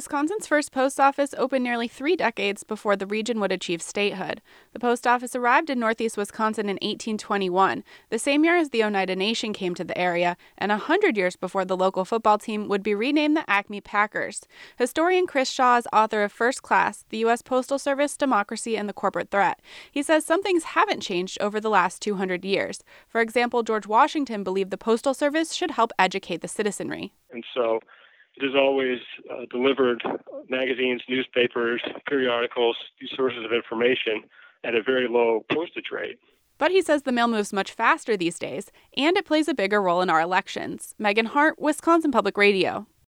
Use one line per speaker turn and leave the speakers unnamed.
Wisconsin's first post office opened nearly 3 decades before the region would achieve statehood. The post office arrived in northeast Wisconsin in 1821, the same year as the Oneida Nation came to the area, and 100 years before the local football team would be renamed the Acme Packers. Historian Chris Shaw is author of First Class, the U.S. Postal Service, Democracy, and the Corporate Threat. He says some things haven't changed over the last 200 years. For example, George Washington believed the Postal Service should help educate the citizenry.
And so it has always delivered magazines, newspapers, periodicals, these sources of information at a very low postage rate.
But he says the mail moves much faster these days, and it plays a bigger role in our elections. Megan Hart, Wisconsin Public Radio.